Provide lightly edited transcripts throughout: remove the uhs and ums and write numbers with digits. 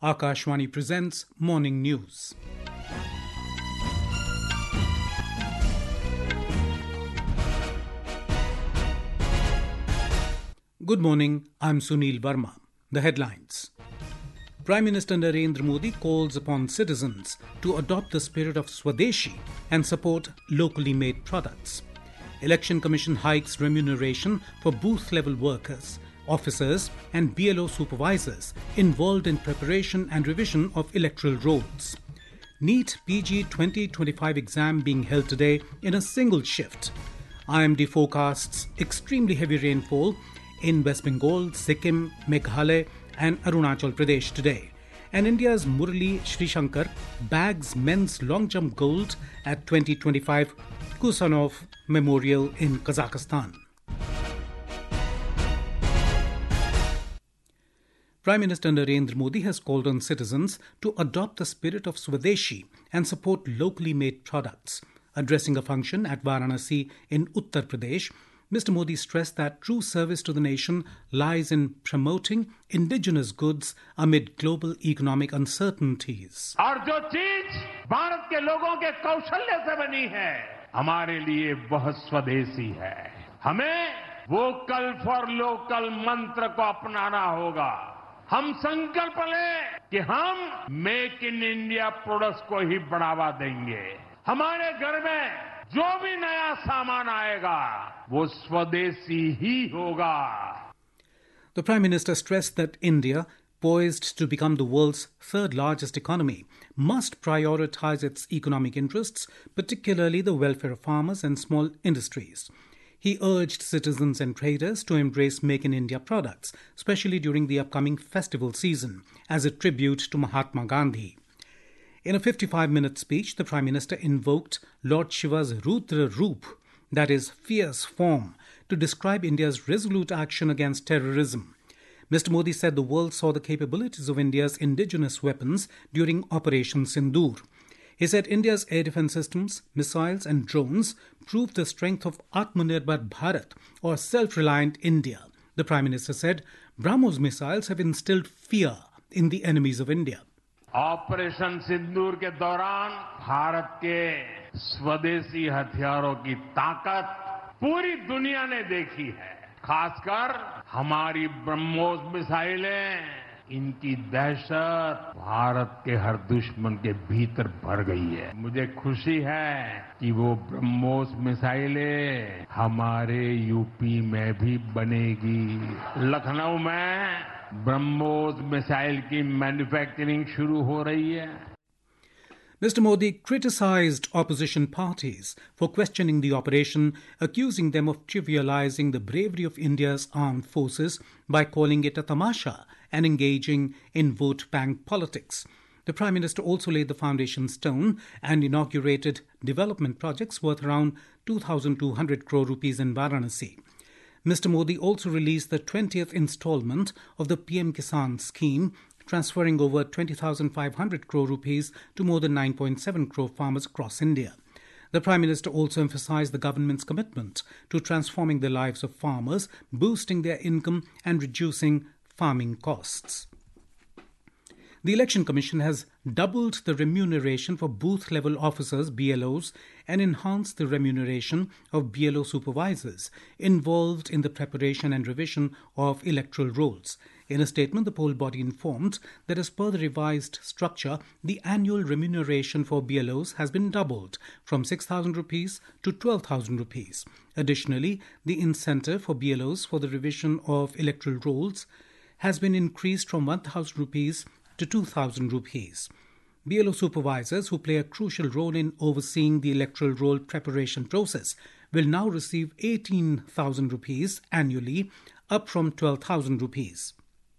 Akashvani presents Morning News. Good morning, I'm Sunil Verma. The headlines. Prime Minister Narendra Modi calls upon citizens to adopt the spirit of Swadeshi and support locally made products. Election Commission hikes remuneration for booth-level workers, officers and BLO supervisors involved in preparation and revision of electoral rolls. NEET PG 2025 exam being held today in a single shift. IMD forecasts extremely heavy rainfall in West Bengal, Sikkim, Meghalaya and Arunachal Pradesh today. And India's Murali Srishankar bags men's long jump gold at 2025 Kusanov Memorial in Kazakhstan. Prime Minister Narendra Modi has called on citizens to adopt the spirit of Swadeshi and support locally made products. Addressing a function at Varanasi in Uttar Pradesh, Mr. Modi stressed that true service to the nation lies in promoting indigenous goods amid global economic uncertainties. और जो चीज भारत के लोगों के कौशल्य से बनी है, हमारे लिए बहुत स्वदेशी है. हमें वोकल फॉर लोकल मंत्र को अपनाना होगा. हम संकल्प लें कि हम मेक इन इंडिया प्रोडक्ट्स को ही बढ़ावा देंगे. हमारे घर में जो भी नया सामान आएगा वो स्वदेशी ही होगा. The Prime Minister stressed that India, poised to become the world's third largest economy, must prioritize its economic interests, particularly the welfare of farmers and small industries. He urged citizens and traders to embrace Make in India products, especially during the upcoming festival season, as a tribute to Mahatma Gandhi. In a 55-minute speech, the Prime Minister invoked Lord Shiva's Rudra Roop, that is, fierce form, to describe India's resolute action against terrorism. Mr. Modi said the world saw the capabilities of India's indigenous weapons during Operation Sindoor. He said India's air defense systems, missiles and drones proved the strength of Atmanirbhar Bharat, or self-reliant India. The Prime Minister said BrahMos missiles have instilled fear in the enemies of India. Operation Sindoor के दौरान भारत के स्वदेशी हथियारों की ताकत पूरी दुनिया ने देखी है. खासकर हमारी ब्रह्मोस मिसाइलें, इनकी दहशत भारत के हर दुश्मन के भीतर भर गई है. मुझे खुशी है कि वो ब्रह्मोस मिसाइलें हमारे यूपी में भी बनेगी. लखनऊ में ब्रह्मोस मिसाइल की मैन्युफैक्चरिंग शुरू हो रही है. Mr. Modi criticized opposition parties for questioning the operation, accusing them of trivializing the bravery of India's armed forces by calling it a tamasha and engaging in vote bank politics. The Prime Minister also laid the foundation stone and inaugurated development projects worth around 2,200 crore rupees in Varanasi. Mr. Modi also released the 20th installment of the PM Kisan scheme, transferring over 20,500 crore rupees to more than 9.7 crore farmers across India. The Prime Minister also emphasized the government's commitment to transforming the lives of farmers, boosting their income and reducing farming costs. The Election Commission has doubled the remuneration for booth-level officers, BLOs, and enhanced the remuneration of BLO supervisors involved in the preparation and revision of electoral rolls. In a statement, the poll body informed that as per the revised structure, the annual remuneration for BLOs has been doubled from 6,000 rupees to 12,000 rupees. Additionally, the incentive for BLOs for the revision of electoral rolls has been increased from 1,000 rupees to 2,000 rupees. BLO supervisors, who play a crucial role in overseeing the electoral roll preparation process, will now receive 18,000 rupees annually, up from 12,000 rupees.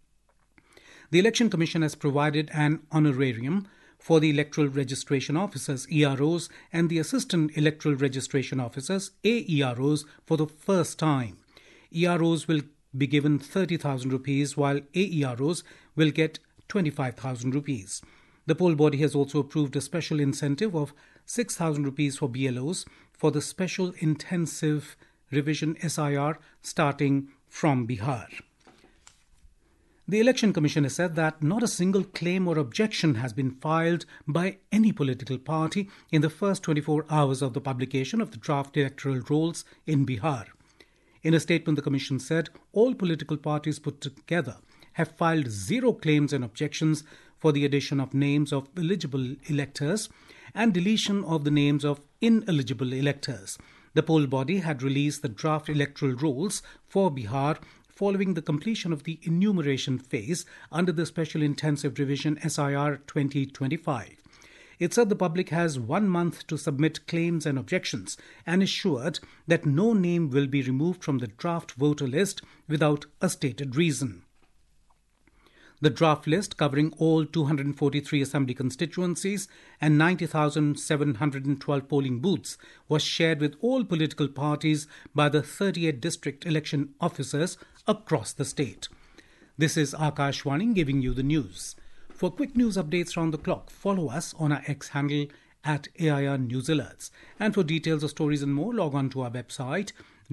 The Election Commission has provided an honorarium for the Electoral Registration Officers, EROs, and the Assistant Electoral Registration Officers, AEROs, for the first time. EROs will be given 30,000 rupees, while AEROs will get 25,000 rupees. The poll body has also approved a special incentive of 6,000 rupees for BLOs for the Special Intensive Revision SIR starting from Bihar. The Election Commission has said that not a single claim or objection has been filed by any political party in the first 24 hours of the publication of the draft electoral rolls in Bihar. In a statement, the Commission said all political parties put together have filed 0 claims and objections for the addition of names of eligible electors and deletion of the names of ineligible electors. The poll body had released the draft electoral rolls for Bihar following the completion of the enumeration phase under the Special Intensive Revision SIR 2025. It said the public has 1 month to submit claims and objections and assured that no name will be removed from the draft voter list without a stated reason. The draft list, covering all 243 assembly constituencies and 90,712 polling booths, was shared with all political parties by the 38 district election officers across the state. This is Akashwani giving you the news. For quick news updates round the clock, follow us on our X handle at AIR News Alerts. And for details of stories and more, log on to our website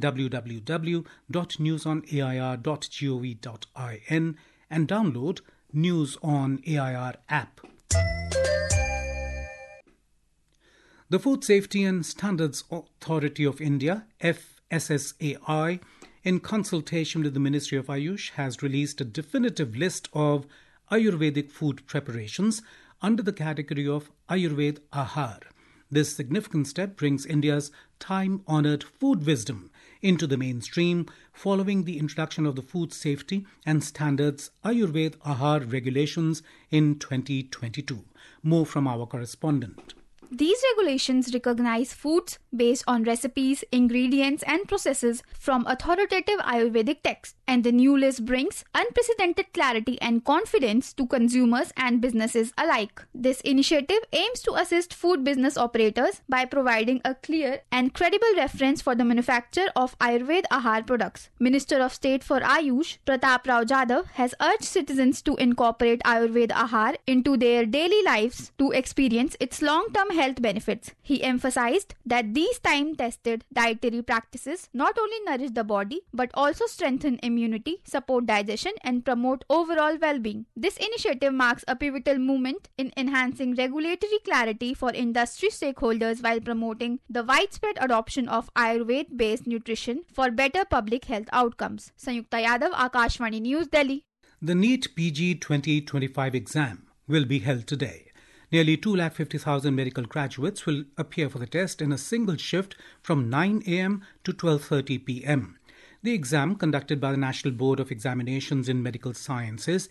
www.newsonair.gov.in and download News on AIR app. The Food Safety and Standards Authority of India, FSSAI, in consultation with the Ministry of Ayush, has released a definitive list of Ayurvedic food preparations under the category of Ayurved Ahar. This significant step brings India's time-honoured food wisdom into the mainstream following the introduction of the Food Safety and Standards Ayurved Ahar regulations in 2022. More from our correspondent. These regulations recognize foods based on recipes, ingredients, and processes from authoritative Ayurvedic texts, and the new list brings unprecedented clarity and confidence to consumers and businesses alike. This initiative aims to assist food business operators by providing a clear and credible reference for the manufacture of Ayurved Ahar products. Minister of State for Ayush, Pratap Rao Jadhav, has urged citizens to incorporate Ayurved Ahar into their daily lives to experience its long-term health benefits. He emphasized that these time-tested dietary practices not only nourish the body but also strengthen immunity, support digestion, and promote overall well-being. This initiative marks a pivotal movement in enhancing regulatory clarity for industry stakeholders while promoting the widespread adoption of Ayurved-based nutrition for better public health outcomes. Sanyukta Yadav, Akashwani News, Delhi. The NEET PG 2025 exam will be held today. Nearly 250,000 medical graduates will appear for the test in a single shift from 9 a.m. to 12:30 p.m. The exam, conducted by the National Board of Examinations in Medical Sciences,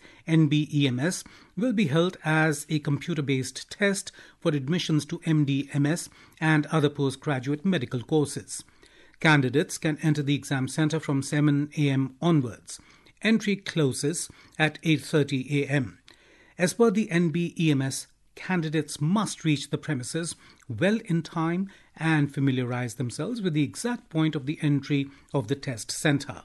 NBEMS, will be held as a computer-based test for admissions to MD, MS and other postgraduate medical courses. Candidates can enter the exam centre from 7 a.m. onwards. Entry closes at 8:30 a.m. As per the NBEMS, candidates must reach the premises well in time and familiarize themselves with the exact point of the entry of the test centre.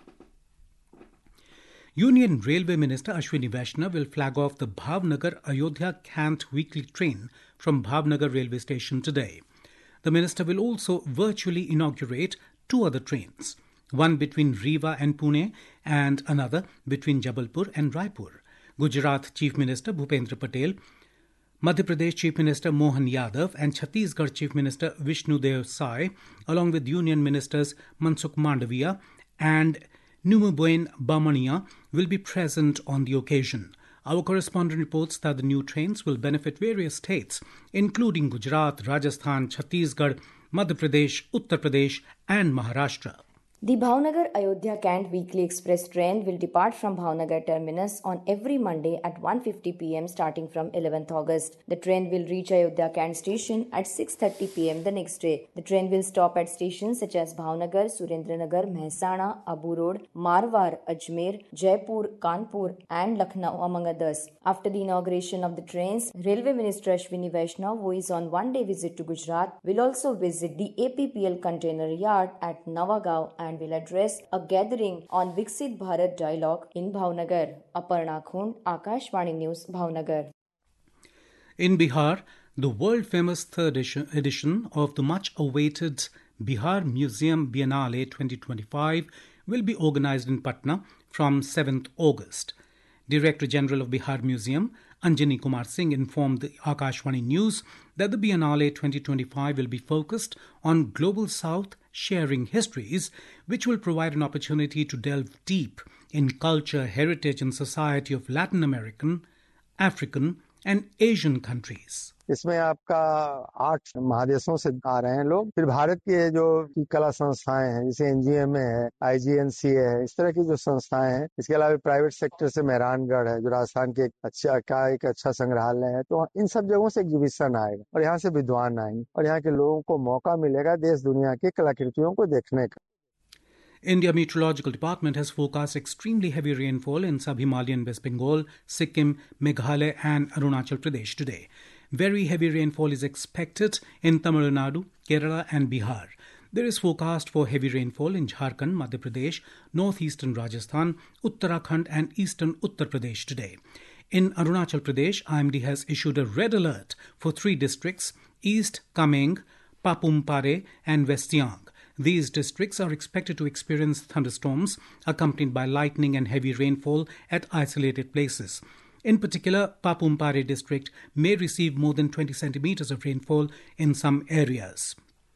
Union Railway Minister Ashwini Vaishnav will flag off the Bhavnagar-Ayodhya-Kant weekly train from Bhavnagar railway station today. The minister will also virtually inaugurate 2 other trains, one between Rewa and Pune and another between Jabalpur and Raipur. Gujarat Chief Minister Bhupendra Patel, Madhya Pradesh Chief Minister Mohan Yadav and Chhattisgarh Chief Minister Vishnu Dev Sai, along with Union Ministers Mansukh Mandaviya and Numubuen Bamania, will be present on the occasion. Our correspondent reports that the new trains will benefit various states, including Gujarat, Rajasthan, Chhattisgarh, Madhya Pradesh, Uttar Pradesh and Maharashtra. The Bhavnagar-Ayodhya-Kant weekly express train will depart from Bhavnagar terminus on every Monday at 1:50 p.m. starting from 11th August. The train will reach Ayodhya-Kant station at 6:30 p.m. the next day. The train will stop at stations such as Bhavnagar, Surendranagar, Mehsana, Abu Road, Marwar, Ajmer, Jaipur, Kanpur and Lucknow among others. After the inauguration of the trains, Railway Minister Ashwini Vaishnav, who is on one-day visit to Gujarat, will also visit the APPL container yard at Nawagaon and will address a gathering on Viksit Bharat Dialogue in Bhavnagar. Aparna Khund, Akashwani News, Bhavnagar. In Bihar, the world-famous third edition of the much-awaited Bihar Museum Biennale 2025 will be organized in Patna from 7th August. Director General of Bihar Museum, Anjani Kumar Singh, informed the Akashvani News that the Biennale 2025 will be focused on Global South sharing histories, which will provide an opportunity to delve deep in culture, heritage and society of Latin American, African and Asian countries. इसमें आपका 8 महादेशों से आ रहे हैं लोग। फिर भारत के जो कला संस्थाएं हैं, जैसे एनजीएमए है, आईजीएनसीए है, इस तरह की जो संस्थाएं हैं। इसके अलावा प्राइवेट सेक्टर से मेहरानगढ़ है, जो राजस्थान के एक अच्छा संग्रहालय है। तो इन सब जगहों से एग्जीबिशन आएगा और यहाँ से विद्वान आएंगे और यहाँ के लोगों को मौका मिलेगा देश दुनिया की कलाकृतियों को देखने का। India Meteorological Department has forecast extremely heavy rainfall in sub-Himalayan West Bengal, Sikkim, Meghalaya and Arunachal Pradesh today. Very heavy rainfall is expected in Tamil Nadu, Kerala and Bihar. There is forecast for heavy rainfall in Jharkhand, Madhya Pradesh, northeastern Rajasthan, Uttarakhand and eastern Uttar Pradesh today. In Arunachal Pradesh, IMD has issued a red alert for 3 districts, East Kameng, Papumpare and West Siang. These districts are expected to experience thunderstorms accompanied by lightning and heavy rainfall at isolated places. In particular, Papumpare district may receive more than 20 centimeters of rainfall in some areas.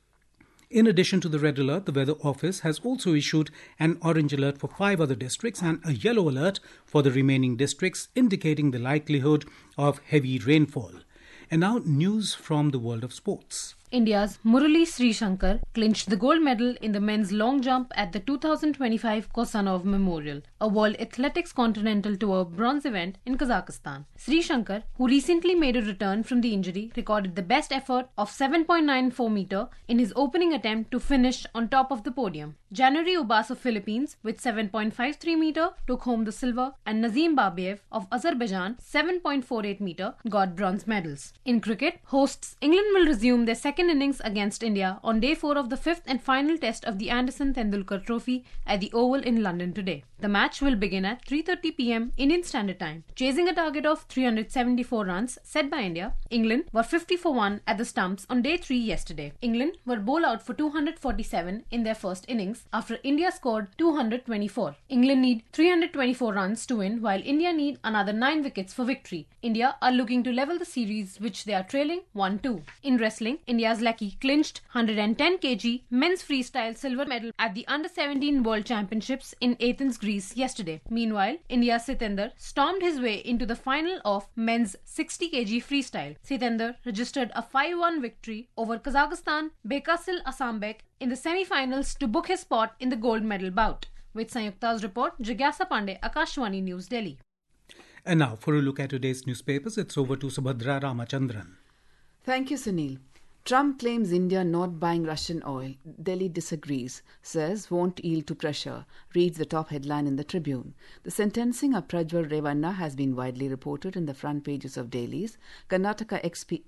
In addition to the red alert, the Weather Office has also issued an orange alert for 5 other districts and a yellow alert for the remaining districts, indicating the likelihood of heavy rainfall. And now news from the world of sports. India's Murali Srishankar clinched the gold medal in the men's long jump at the 2025 Kosanov Memorial, a World Athletics Continental Tour bronze event in Kazakhstan. Srishankar, who recently made a return from the injury, recorded the best effort of 7.94 meter in his opening attempt to finish on top of the podium. January Ubas of Philippines with 7.53 meter took home the silver, and Nazim Babiev of Azerbaijan 7.48 meter got bronze medals. In cricket, hosts England will resume their second innings against India on day 4 of the 5th and final test of the Anderson Tendulkar Trophy at the Oval in London today. The match will begin at 3:30 p.m. Indian Standard Time. Chasing a target of 374 runs set by India, England were 50 for 1 at the stumps on day 3 yesterday. England were bowled out for 247 in their first innings after India scored 224. England need 324 runs to win, while India need another 9 wickets for victory. India are looking to level the series, which they are trailing 1-2. In wrestling, India's Lucky clinched 110 kg men's freestyle silver medal at the Under-17 World Championships in Athens, Greece yesterday. Meanwhile, India's Sitendra stormed his way into the final of men's 60 kg freestyle. Sitendra registered a 5-1 victory over Kazakhstan Bekasil Asambek in the semi-finals to book his spot in the gold medal bout. With Sanyukta's report, Jigyasa Pandey, Akashvani News, Delhi. And now, for a look at today's newspapers, it's over to Subhadra Ramachandran. Thank you, Sunil. Trump claims India not buying Russian oil. Delhi disagrees, says won't yield to pressure, reads the top headline in the Tribune. The sentencing of Prajwal Revanna has been widely reported in the front pages of dailies. Karnataka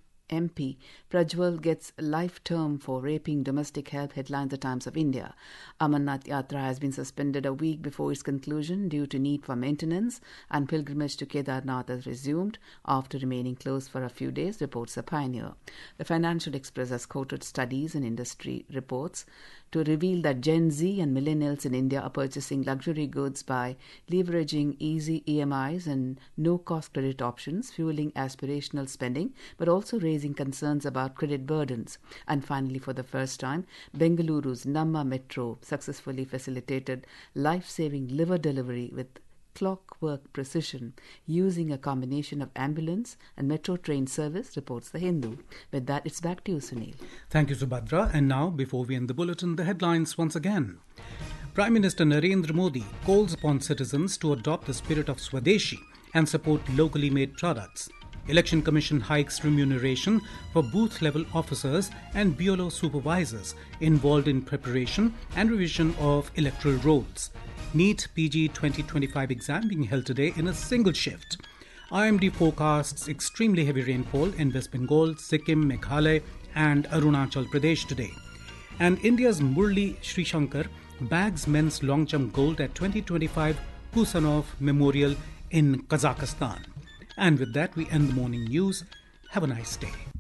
MP Prajwal gets life term for raping domestic help, headlines the Times of India. Amarnath Yatra has been suspended a week before its conclusion due to need for maintenance, and pilgrimage to Kedarnath has resumed after remaining closed for a few days, reports the Pioneer. The Financial Express has quoted studies and industry reports to reveal that Gen Z and millennials in India are purchasing luxury goods by leveraging easy EMIs and no-cost credit options, fueling aspirational spending, but also raising concerns about credit burdens. And finally, for the first time, Bengaluru's Namma Metro successfully facilitated life-saving liver delivery with clockwork precision using a combination of ambulance and metro train service, reports The Hindu. With that, it's back to you, Sunil. Thank you, Subhadra. And now, before we end the bulletin, the headlines once again. Prime Minister Narendra Modi calls upon citizens to adopt the spirit of Swadeshi and support locally made products. Election Commission hikes remuneration for booth-level officers and BLO supervisors involved in preparation and revision of electoral rolls. NEET PG 2025 exam being held today in a single shift. IMD forecasts extremely heavy rainfall in West Bengal, Sikkim, Meghalaya and Arunachal Pradesh today. And India's Murali Srishankar bags men's long jump gold at 2025 Kusanov Memorial in Kazakhstan. And with that, we end the morning news. Have a nice day.